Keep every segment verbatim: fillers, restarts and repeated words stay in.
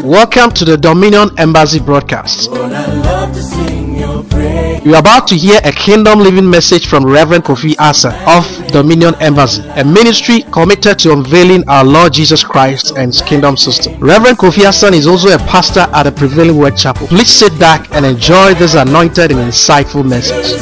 Welcome to the Dominion Embassy broadcast. You are about to hear a kingdom living message from Reverend Kofi Asa of Dominion Embassy, a ministry committed to unveiling our Lord Jesus Christ and His kingdom system. Reverend Kofi Asa is also a pastor at the Prevailing Word Chapel. Please sit back and enjoy this anointed and insightful message.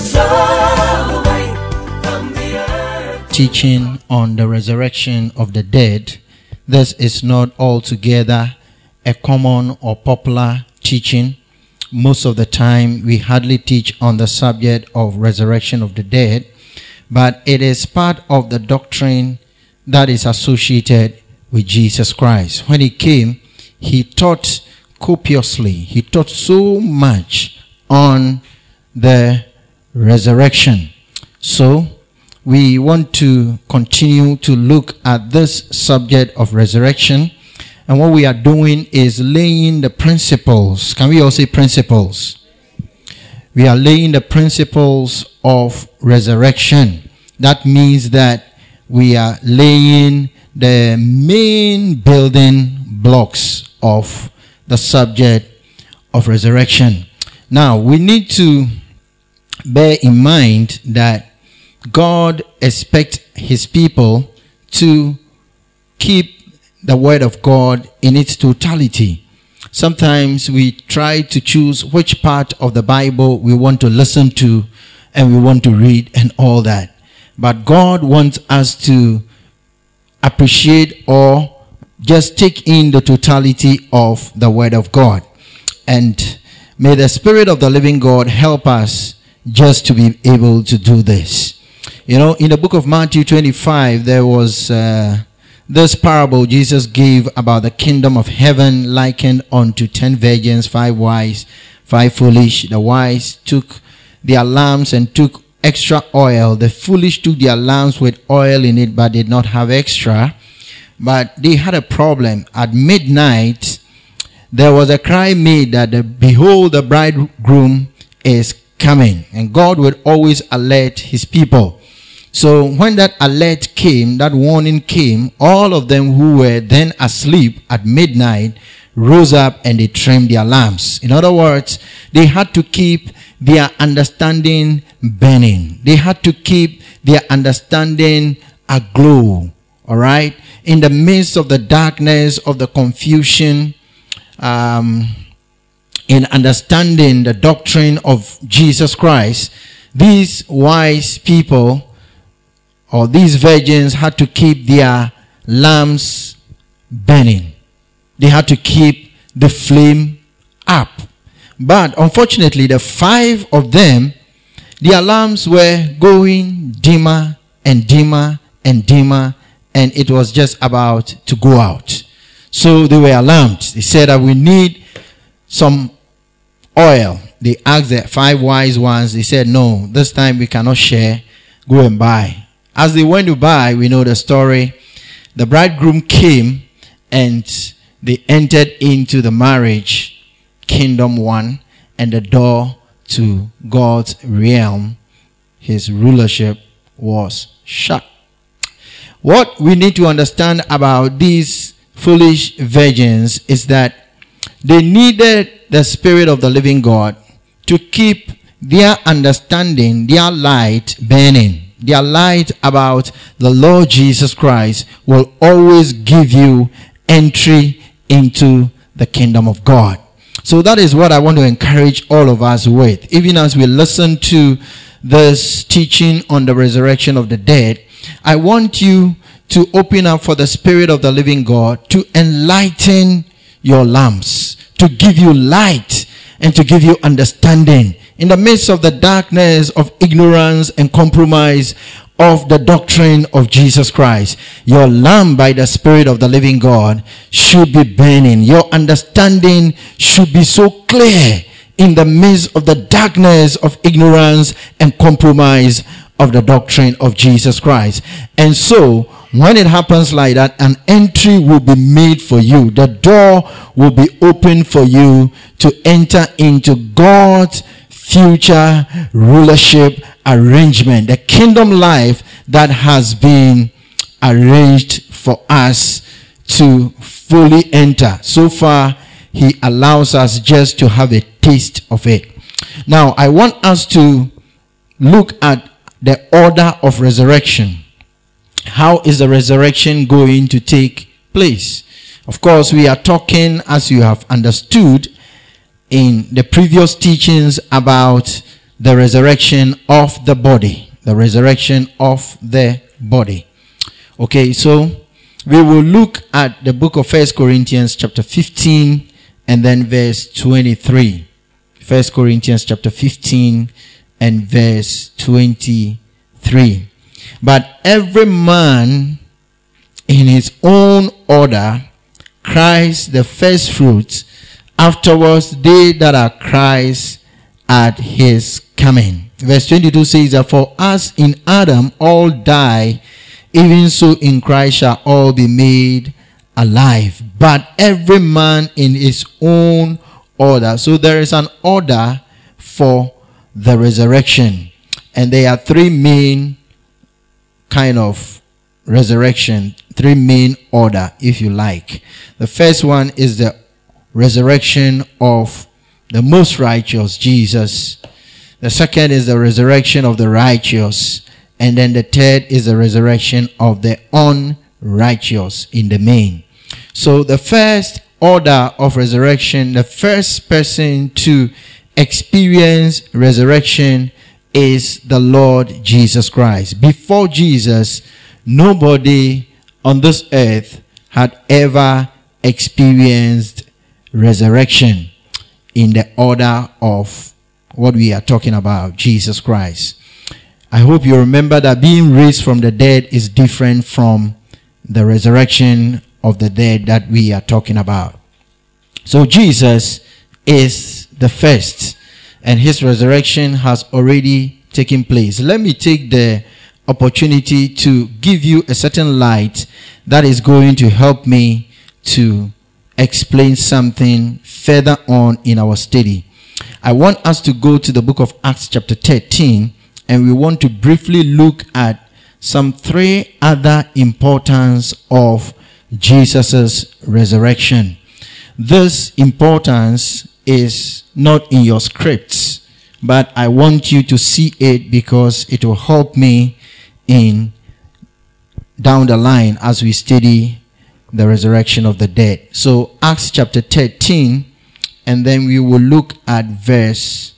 Teaching on the resurrection of the dead. This is not altogether a common or popular teaching. Most of the time we hardly teach on the subject of resurrection of the dead, but it is part of the doctrine that is associated with Jesus Christ. When He came, He taught copiously. He taught so much on the resurrection. So we want to continue to look at this subject of resurrection. And what we are doing is laying the principles. Can we all say principles? We are laying the principles of resurrection. That means that we are laying the main building blocks of the subject of resurrection. Now, we need to bear in mind that God expects His people to keep the Word of God in its totality. Sometimes we try to choose which part of the Bible we want to listen to and we want to read and all that. But God wants us to appreciate or just take in the totality of the Word of God. And may the Spirit of the living God help us just to be able to do this. You know, in the book of Matthew twenty-five, there was uh, this parable Jesus gave about the kingdom of heaven likened unto ten virgins, five wise, five foolish. The wise took their lamps and took extra oil. The foolish took their lamps with oil in it, but did not have extra. But they had a problem. At midnight, there was a cry made that, the, behold, the bridegroom is coming. And God would always alert His people. So when that alert came, that warning came, all of them who were then asleep at midnight rose up and they trimmed their lamps. In other words, they had to keep their understanding burning. They had to keep their understanding aglow. All right? In the midst of the darkness, of the confusion, um, in understanding the doctrine of Jesus Christ, these wise people or these virgins had to keep their lamps burning. They had to keep the flame up. But unfortunately, the five of them, their lamps were going dimmer and dimmer and dimmer, and it was just about to go out. So they were alarmed. They said that we need some oil. They asked the five wise ones. They said, no, this time we cannot share. Go and buy. As they went to buy, we know the story. The bridegroom came and they entered into the marriage kingdom one, and the door to God's realm, His rulership, was shut. What we need to understand about these foolish virgins is that they needed the Spirit of the living God to keep their understanding, their light burning. Their light about the Lord Jesus Christ will always give you entry into the kingdom of God. So that is what I want to encourage all of us with. Even as we listen to this teaching on the resurrection of the dead, I want you to open up for the Spirit of the living God to enlighten your lamps, to give you light and to give you understanding. In the midst of the darkness of ignorance and compromise of the doctrine of Jesus Christ, your lamp by the Spirit of the living God should be burning. Your understanding should be so clear in the midst of the darkness of ignorance and compromise of the doctrine of Jesus Christ. And so, when it happens like that, an entry will be made for you. The door will be open for you to enter into God's future rulership arrangement, the kingdom life that has been arranged for us to fully enter. So far, he allows us just to have a taste of it. Now, I want us to look at the order of resurrection. How is the resurrection going to take place? Of course, we are talking, as you have understood in the previous teachings, about the resurrection of the body. The resurrection of the body. Okay, so we will look at the book of First Corinthians chapter fifteen and then verse twenty-three. First Corinthians chapter fifteen and verse twenty-three. But every man in his own order, Christ the first fruits, afterwards they that are Christ at his coming. Verse twenty-two says that for as in Adam all die, even so in Christ shall all be made alive. But every man in his own order. So there is an order for the resurrection. And there are three main kind of resurrection. Three main order, if you like. The first one is the resurrection of the most righteous, Jesus. The second is the resurrection of the righteous. And then the third is the resurrection of the unrighteous in the main. So the first order of resurrection, the first person to experience resurrection is the Lord Jesus Christ. Before Jesus, nobody on this earth had ever experienced resurrection in the order of what we are talking about, Jesus Christ. I hope you remember that being raised from the dead is different from the resurrection of the dead that we are talking about. So Jesus is the first, and his resurrection has already taken place. Let me take the opportunity to give you a certain light that is going to help me to explain something further on in our study. I want us to go to the book of Acts chapter thirteen, and we want to briefly look at some three other importance of Jesus' resurrection. This importance is not in your scripts, but I want you to see it because it will help me in down the line as we study the resurrection of the dead. So Acts chapter thirteen, and then we will look at verse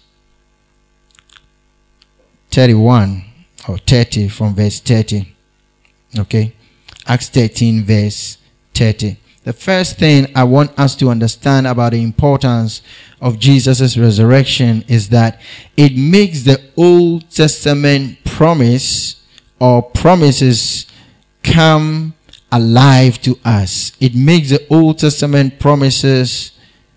thirty-one or thirty, from verse thirty. Okay, Acts thirteen verse thirty. The first thing I want us to understand about the importance of Jesus' resurrection is that it makes the Old Testament promise or promises come alive to us. It makes the Old Testament promises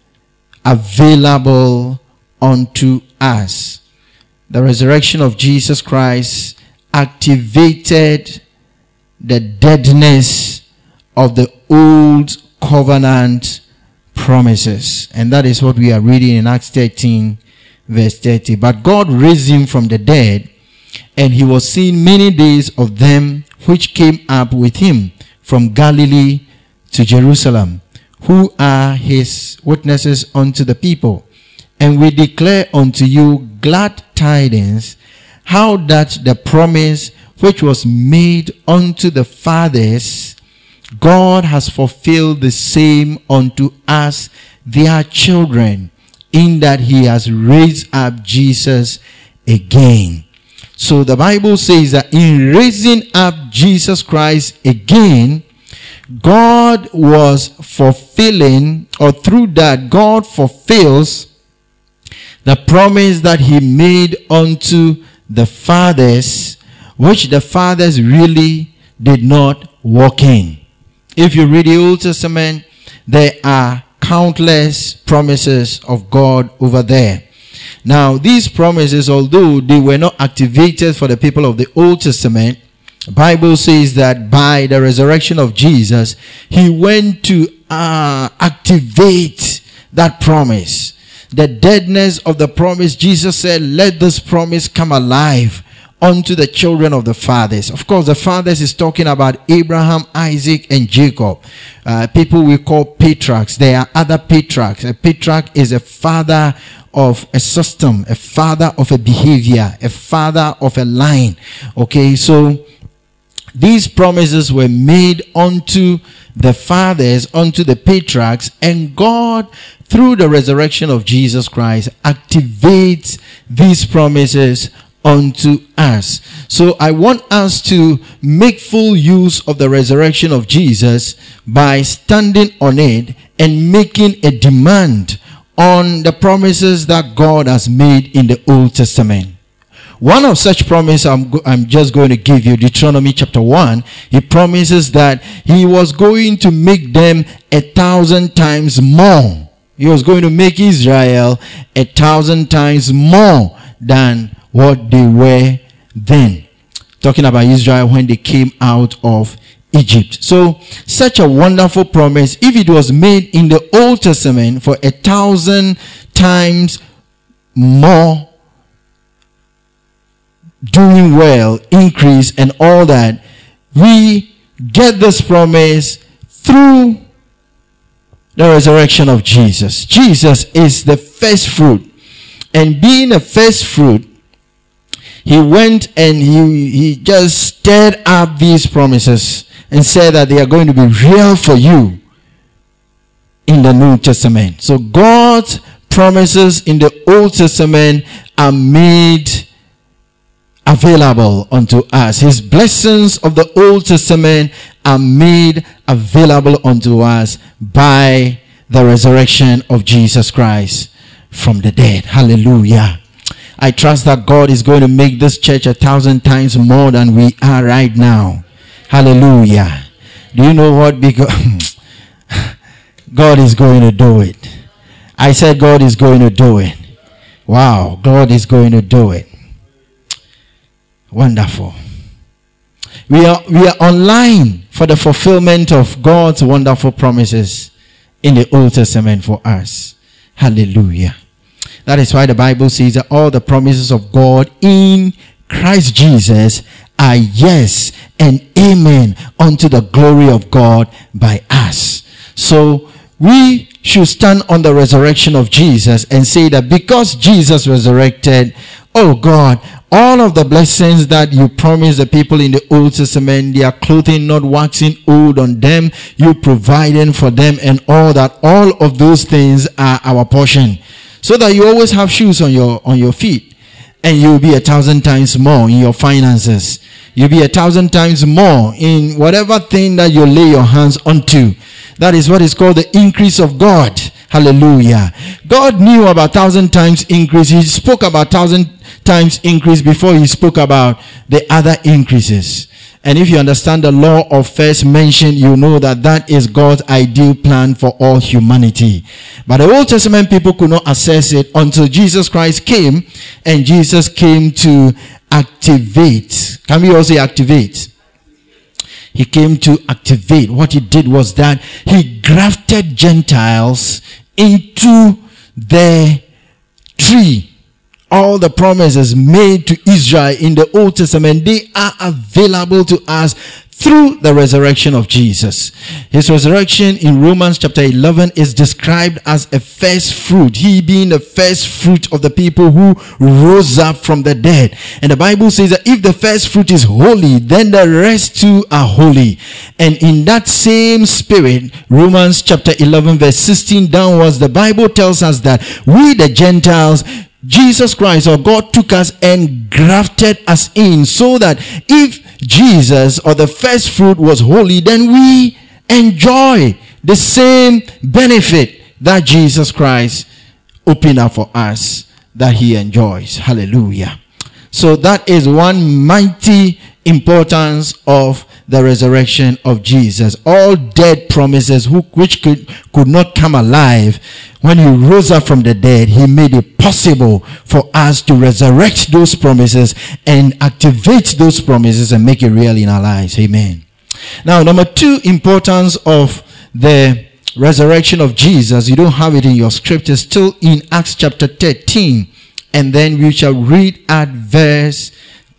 available unto us. The resurrection of Jesus Christ activated the deadness of the old covenant promises. And that is what we are reading in Acts thirteen verse thirty. But God raised him from the dead, and he was seen many days of them which came up with him from Galilee to Jerusalem, who are his witnesses unto the people. And we declare unto you glad tidings, how that the promise which was made unto the fathers, God has fulfilled the same unto us, their children, in that he has raised up Jesus again. So the Bible says that in raising up Jesus Christ again, God was fulfilling, or through that, God fulfills the promise that he made unto the fathers, which the fathers really did not walk in. If you read the Old Testament, there are countless promises of God over there. Now, these promises, although they were not activated for the people of the Old Testament, the Bible says that by the resurrection of Jesus, he went to uh, activate that promise. The deadness of the promise, Jesus said, let this promise come alive unto the children of the fathers. Of course, the fathers is talking about Abraham, Isaac, and Jacob. Uh, people we call patriarchs. There are other patriarchs. A patriarch is a father of a system, a father of a behavior, a father of a line. Okay, so these promises were made unto the fathers, unto the patriarchs, and God, through the resurrection of Jesus Christ, activates these promises unto us. So I want us to make full use of the resurrection of Jesus by standing on it and making a demand on the promises that God has made in the Old Testament. One of such promises I'm, go- I'm just going to give you, Deuteronomy chapter one. He promises that he was going to make them a thousand times more. He was going to make Israel a thousand times more than what they were then. Talking about Israel when they came out of Egypt. So, such a wonderful promise. If it was made in the Old Testament for a thousand times more, doing well, increase, and all that, we get this promise through the resurrection of Jesus. Jesus is the first fruit. And being a first fruit, he went and he, he just stirred up these promises and said that they are going to be real for you in the New Testament. So God's promises in the Old Testament are made available unto us. His blessings of the Old Testament are made available unto us by the resurrection of Jesus Christ from the dead. Hallelujah. I trust that God is going to make this church a thousand times more than we are right now. Hallelujah. Do you know what? Because God is going to do it. I said God is going to do it. Wow. God is going to do it. Wonderful. We are we are online for the fulfillment of God's wonderful promises in the Old Testament for us. Hallelujah. That is why the Bible says that all the promises of God in Christ Jesus are yes and amen unto the glory of God by us. So we should stand on the resurrection of Jesus and say that because Jesus resurrected, oh God, all of the blessings that you promised the people in the Old Testament, their clothing not waxing old on them, you providing for them and all that, all of those things are our portion. So that you always have shoes on your on your feet. And you'll be a thousand times more in your finances. You'll be a thousand times more in whatever thing that you lay your hands onto. That is what is called the increase of God. Hallelujah. God knew about thousand times increase. He spoke about thousand times increase before he spoke about the other increases. And if you understand the law of first mention, you know that that is God's ideal plan for all humanity. But the Old Testament people could not access it until Jesus Christ came, and Jesus came to activate. Can we also activate? He came to activate. What he did was that he grafted Gentiles into the tree. All the promises made to Israel in the Old Testament, they are available to us through the resurrection of Jesus. His resurrection in Romans chapter eleven is described as a first fruit. He being the first fruit of the people who rose up from the dead. And the Bible says that if the first fruit is holy, then the rest too are holy. And in that same spirit, Romans chapter eleven verse sixteen downwards, the Bible tells us that we the Gentiles, Jesus Christ or God took us and grafted us in, so that if Jesus or the first fruit was holy, then we enjoy the same benefit that Jesus Christ opened up for us that he enjoys. Hallelujah. So that is one mighty importance of the resurrection of Jesus. All dead promises who, which could, could not come alive, when he rose up from the dead, he made it possible for us to resurrect those promises and activate those promises and make it real in our lives. Amen. Now, number two importance of the resurrection of Jesus, you don't have it in your script, it's still in Acts chapter thirteen. And then we shall read at verse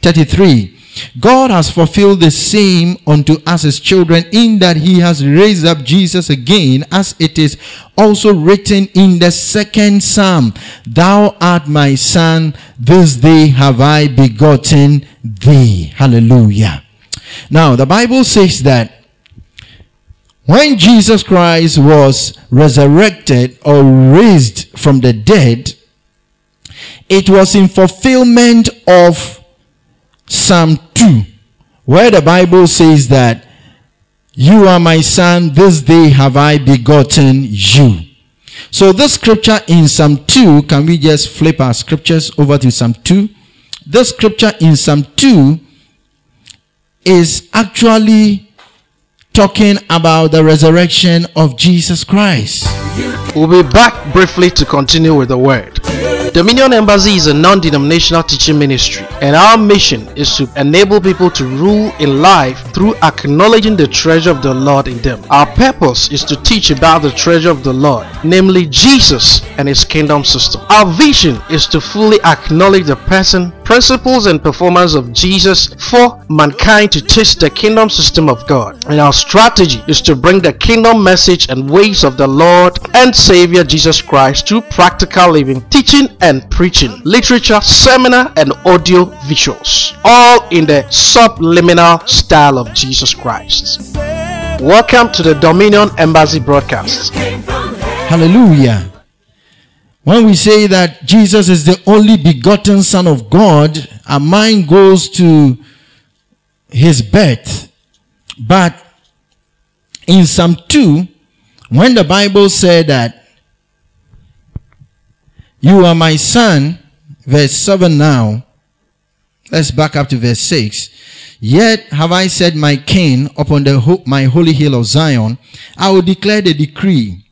thirty-three. God has fulfilled the same unto us his children, in that he has raised up Jesus again, as it is also written in the second Psalm, Thou art my son, this day have I begotten thee. Hallelujah. Now, the Bible says that when Jesus Christ was resurrected or raised from the dead, it was in fulfillment of Psalm two, where the Bible says that you are my son, this day have I begotten you. So this scripture in Psalm two, can we just flip our scriptures over to Psalm two? This scripture in Psalm two is actually talking about the resurrection of Jesus Christ. We'll be back briefly to continue with the word. Dominion Embassy is a non-denominational teaching ministry, and our mission is to enable people to rule in life through acknowledging the treasure of the Lord in them. Our purpose is to teach about the treasure of the Lord, namely Jesus and his kingdom system. Our vision is to fully acknowledge the person, principles, and performance of Jesus for mankind to taste the kingdom system of God. And our strategy is to bring the kingdom message and ways of the Lord and Savior Jesus Christ to practical living, teaching and preaching, literature, seminar, and audio visuals, all in the subliminal style of Jesus Christ. Welcome to the Dominion Embassy broadcast. Hallelujah. When we say that Jesus is the only begotten Son of God, our mind goes to his birth. But in Psalm two, when the Bible said that you are my son, verse seven now, let's back up to verse six. Yet have I set my king upon the ho- my holy hill of Zion. I will declare the decree.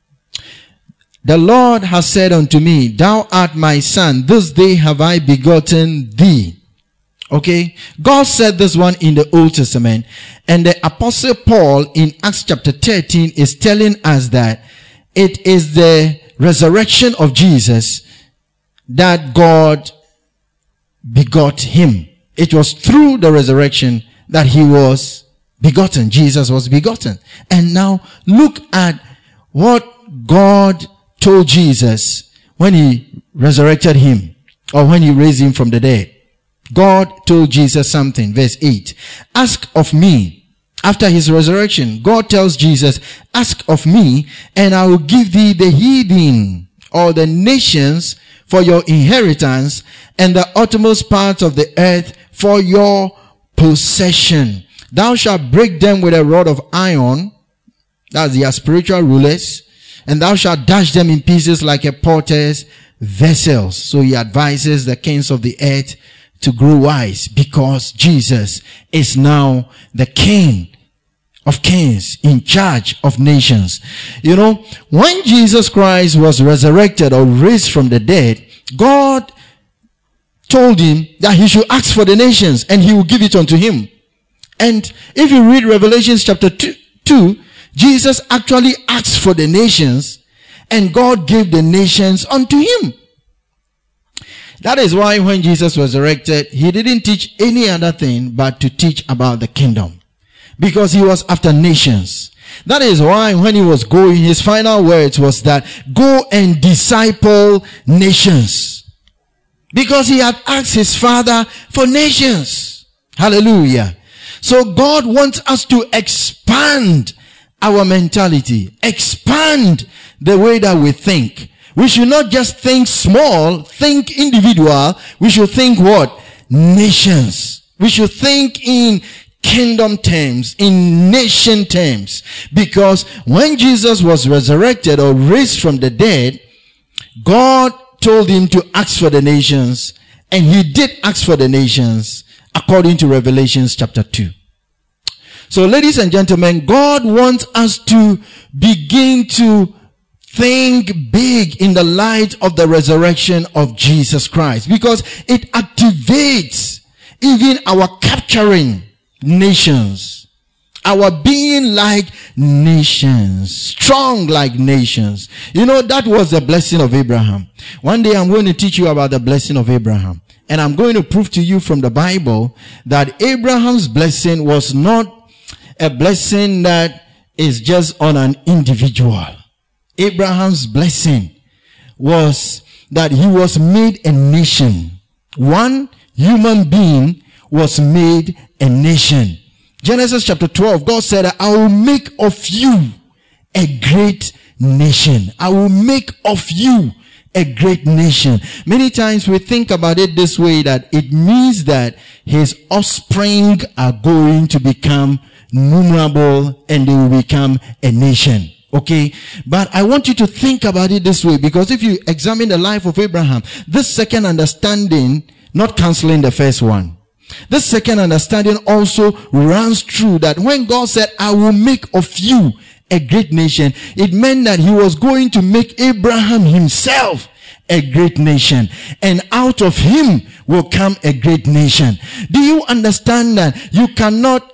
The Lord has said unto me, Thou art my son, this day have I begotten thee. Okay, God said this one in the Old Testament, and the Apostle Paul in Acts chapter thirteen is telling us that it is the resurrection of Jesus that God begot him. It was through the resurrection that he was begotten. Jesus was begotten. And now look at what God told Jesus when he resurrected him, or when he raised him from the dead. God told Jesus something. Verse eight. Ask of me. After his resurrection, God tells Jesus, ask of me, and I will give thee the heathen, or the nations, for your inheritance, and the uttermost parts of the earth for your possession. Thou shalt break them with a rod of iron, that's their spiritual rulers, and thou shalt dash them in pieces like a potter's vessels. So he advises the kings of the earth to grow wise, because Jesus is now the King of kings, in charge of nations. You know, when Jesus Christ was resurrected or raised from the dead, God told him that he should ask for the nations and he will give it unto him. And if you read Revelation chapter two, two, Jesus actually asked for the nations and God gave the nations unto him. That is why when Jesus was resurrected, he didn't teach any other thing but to teach about the kingdom, because he was after nations. That is why when he was going, his final words was that, go and disciple nations, because he had asked his Father for nations. Hallelujah. So God wants us to expand our mentality, expand the way that we think. We should not just think small, think individual. We should think what? Nations. We should think in kingdom terms, in nation terms. Because when Jesus was resurrected or raised from the dead, God told him to ask for the nations, and he did ask for the nations according to Revelation chapter two. So ladies and gentlemen, God wants us to begin to think big in the light of the resurrection of Jesus Christ, because it activates even our capturing nations, our being like nations, strong like nations. You know, that was the blessing of Abraham. One day I'm going to teach you about the blessing of Abraham. And I'm going to prove to you from the Bible that Abraham's blessing was not a blessing that is just on an individual. Abraham's blessing was that he was made a nation. One human being was made a nation. Genesis chapter twelve, God said, I will make of you a great nation. I will make of you a great nation. Many times we think about it this way, that it means that his offspring are going to become numerable and they will become a nation. Okay? But I want you to think about it this way, because if you examine the life of Abraham, this second understanding, not canceling the first one, this second understanding also runs through that when God said, I will make of you a great nation, it meant that he was going to make Abraham himself a great nation, and out of him will come a great nation. Do you understand that you cannot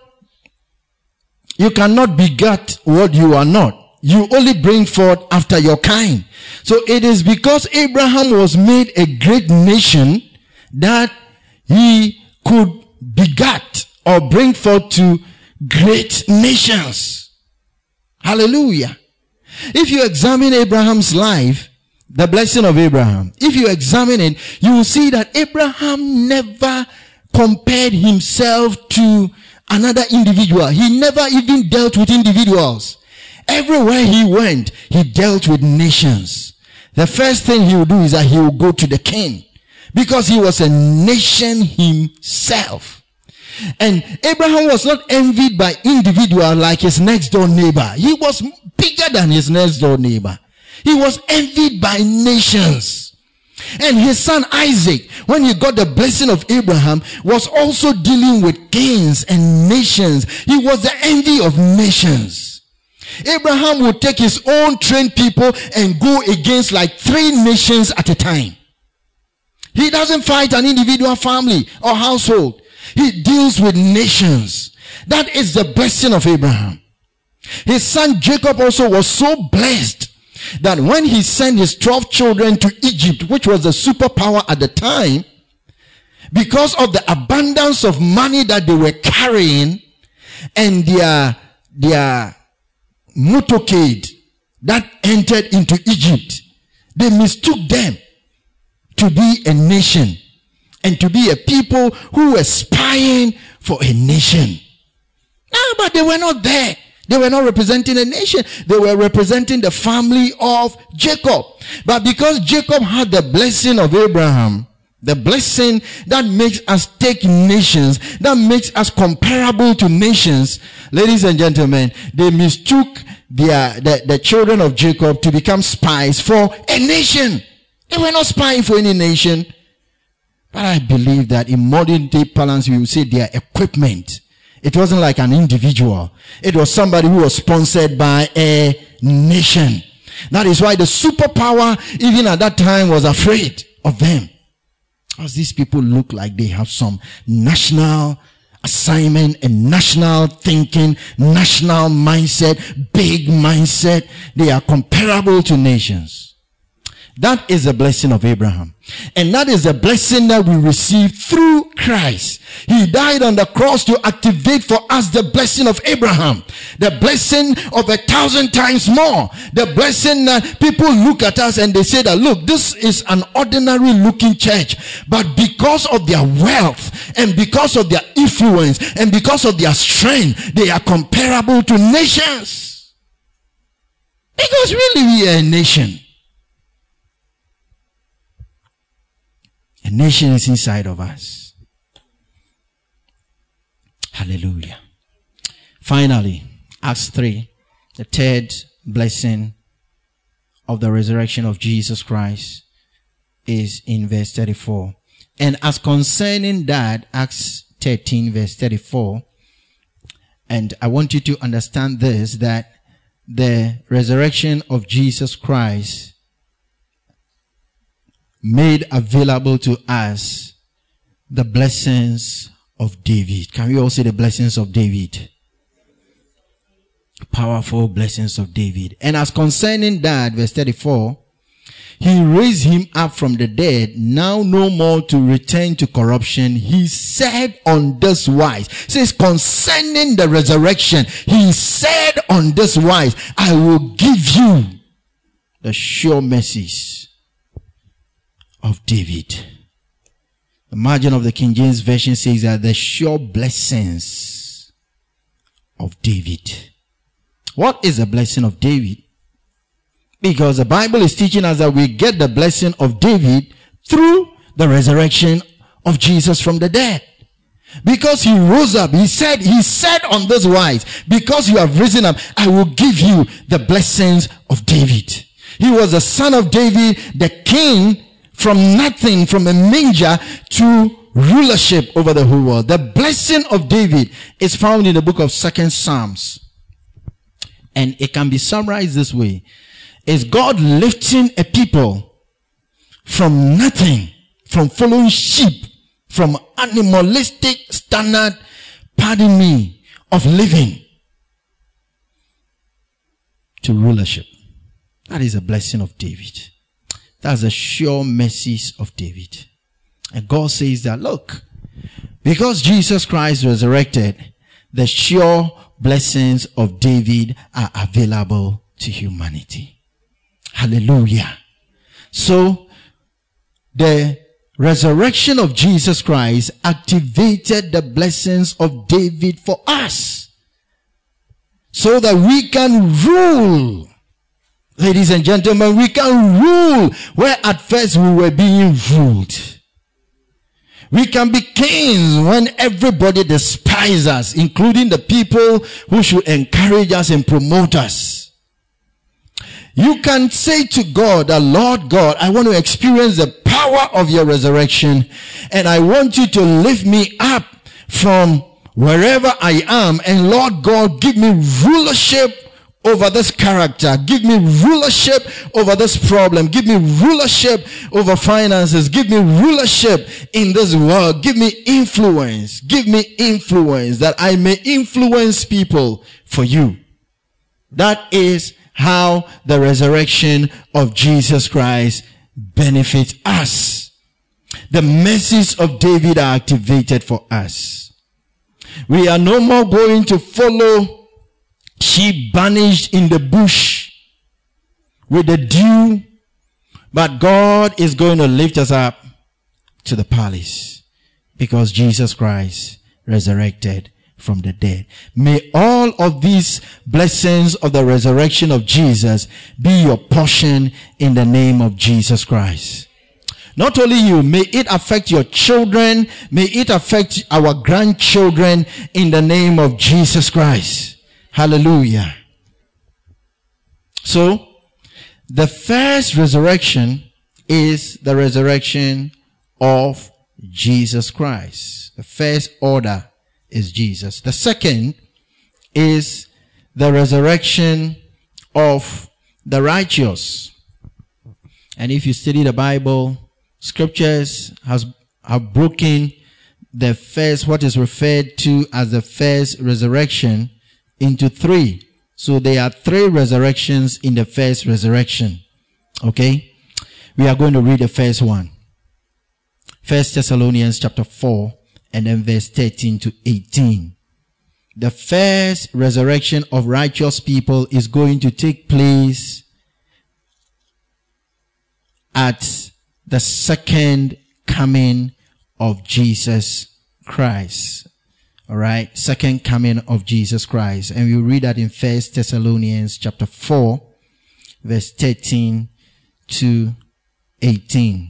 you cannot beget what you are not? You only bring forth after your kind. So it is because Abraham was made a great nation that he could beget or bring forth to great nations. Hallelujah. If you examine Abraham's life, the blessing of Abraham, if you examine it, you will see that Abraham never compared himself to another individual. He never even dealt with individuals. Everywhere he went, he dealt with nations. The first thing he would do is that he would go to the king, because he was a nation himself. And Abraham was not envied by individual like his next door neighbor. He was bigger than his next door neighbor. He was envied by nations. And his son Isaac, when he got the blessing of Abraham, was also dealing with kings and nations. He was the envy of nations. Abraham would take his own trained people and go against like three nations at a time. He doesn't fight an individual family or household. He deals with nations. That is the blessing of Abraham. His son Jacob also was so blessed that when he sent his twelve children to Egypt, which was the superpower at the time, because of the abundance of money that they were carrying and their, their motorcade that entered into Egypt, they mistook them to be a nation and to be a people who were spying for a nation. Ah, but they were not there. They were not representing a nation. They were representing the family of Jacob. But because Jacob had the blessing of Abraham, the blessing that makes us take nations, that makes us comparable to nations, ladies and gentlemen, they mistook their, the, the children of Jacob to become spies for a nation. They were not spying for any nation. But I believe that in modern day parlance, we will say their equipment. It wasn't like an individual. It was somebody who was sponsored by a nation. That is why the superpower, even at that time, was afraid of them. Because these people look like they have some national assignment and national thinking, national mindset, big mindset. They are comparable to nations. That is the blessing of Abraham. And that is the blessing that we receive through Christ. He died on the cross to activate for us the blessing of Abraham. The blessing of a thousand times more. The blessing that people look at us and they say that, look, this is an ordinary looking church. But because of their wealth and because of their influence and because of their strength, they are comparable to nations. Because really we are a nation. A nation is inside of us. Hallelujah. Finally, Acts three, the third blessing of the resurrection of Jesus Christ is in verse thirty-four. And as concerning that, Acts thirteen verse thirty-four, and I want you to understand this, that the resurrection of Jesus Christ made available to us the blessings of David. Can we all say the blessings of David? Powerful blessings of David. And as concerning that, verse thirty-four, he raised him up from the dead, now no more to return to corruption. He said on this wise, says concerning the resurrection, he said on this wise, I will give you the sure mercies of David. The margin of the King James Version says that the sure blessings of David. What is the blessing of David? Because the Bible is teaching us that we get the blessing of David through the resurrection of Jesus from the dead. Because he rose up, he said, he said on this wise, because you have risen up, I will give you the blessings of David. He was the son of David, the king, from nothing, from a manger to rulership over the whole world. The blessing of David is found in the book of Second Psalms. And it can be summarized this way. Is God lifting a people from nothing, from following sheep, from animalistic standard, pardon me, of living, to rulership. That is a blessing of David. That's the sure mercies of David. And God says that, look, because Jesus Christ resurrected, the sure blessings of David are available to humanity. Hallelujah. So, the resurrection of Jesus Christ activated the blessings of David for us, so that we can rule. Ladies and gentlemen, we can rule where at first we were being ruled. We can be kings when everybody despises us, including the people who should encourage us and promote us. You can say to God, that Lord God, I want to experience the power of your resurrection, and I want you to lift me up from wherever I am, and Lord God, give me rulership over this character. Give me rulership over this problem. Give me rulership over finances. Give me rulership in this world. Give me influence. Give me influence that I may influence people for you. That is how the resurrection of Jesus Christ benefits us. The mercies of David are activated for us. We are no more going to follow sheep banished in the bush with the dew, but God is going to lift us up to the palace because Jesus Christ resurrected from the dead. May all of these blessings of the resurrection of Jesus be your portion in the name of Jesus Christ. Not only you, may it affect your children, may it affect our grandchildren in the name of Jesus Christ. Hallelujah. So, the first resurrection is the resurrection of Jesus Christ. The first order is Jesus. The second is the resurrection of the righteous. And if you study the Bible, scriptures has have broken the first, what is referred to as the first resurrection, into three. So there are three resurrections in the first resurrection. Okay? We are going to read the first one. First Thessalonians chapter four and then verse thirteen to eighteen. The first resurrection of righteous people is going to take place at the second coming of Jesus Christ. All right, second coming of Jesus Christ. And we read that in First Thessalonians chapter four, verse thirteen to eighteen.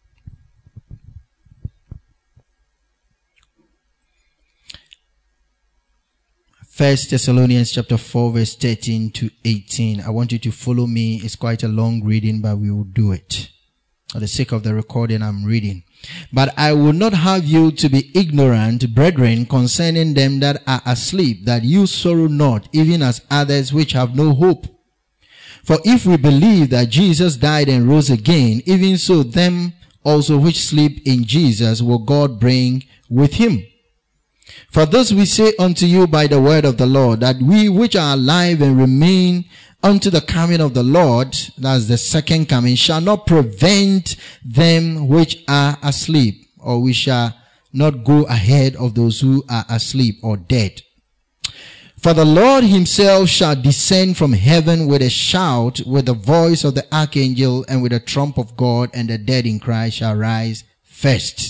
First Thessalonians chapter four, verse thirteen to eighteen. I want you to follow me. It's quite a long reading, but we will do it. For the sake of the recording, I'm reading. But I will not have you to be ignorant, brethren, concerning them that are asleep, that you sorrow not, even as others which have no hope. For if we believe that Jesus died and rose again, even so them also which sleep in Jesus will God bring with him. For this we say unto you by the word of the Lord, that we which are alive and remain unto the coming of the Lord, that's the second coming, shall not prevent them which are asleep, or we shall not go ahead of those who are asleep or dead. For the Lord himself shall descend from heaven with a shout, with the voice of the archangel, and with the trump of God, and the dead in Christ shall rise first.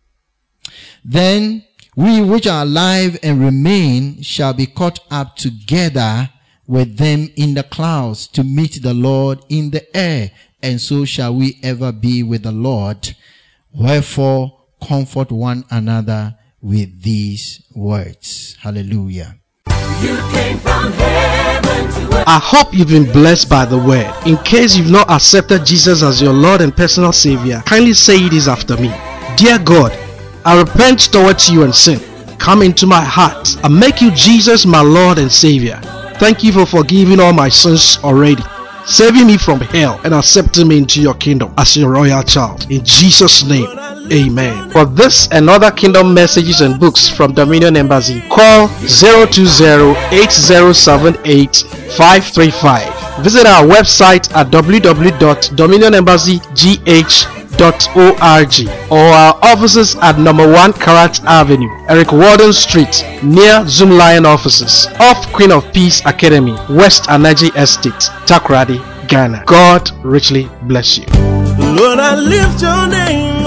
Then we which are alive and remain shall be caught up together with them in the clouds to meet the Lord in the air, and so shall we ever be with the Lord. Wherefore, comfort one another with these words. Hallelujah. You came from heaven to earth. I hope you've been blessed by the word. In case you've not accepted Jesus as your Lord and personal Savior, kindly say this after me. Dear God, I repent towards you and sin. Come into my heart and make you Jesus my Lord and Savior. Thank you for forgiving all my sins already, saving me from hell and accepting me into your kingdom as your royal child. In Jesus' name, amen. For this and other kingdom messages and books from Dominion Embassy, call zero two zero, eight zero seven eight, five three five. Visit our website at w w w dot dominion embassy g h dot org or our offices at number one Karat Avenue, Eric Warden Street, near Zoom Lion offices, off Queen of Peace Academy, West Anaji Estate, Takoradi, Ghana. God richly bless you. Lord, I lift your name.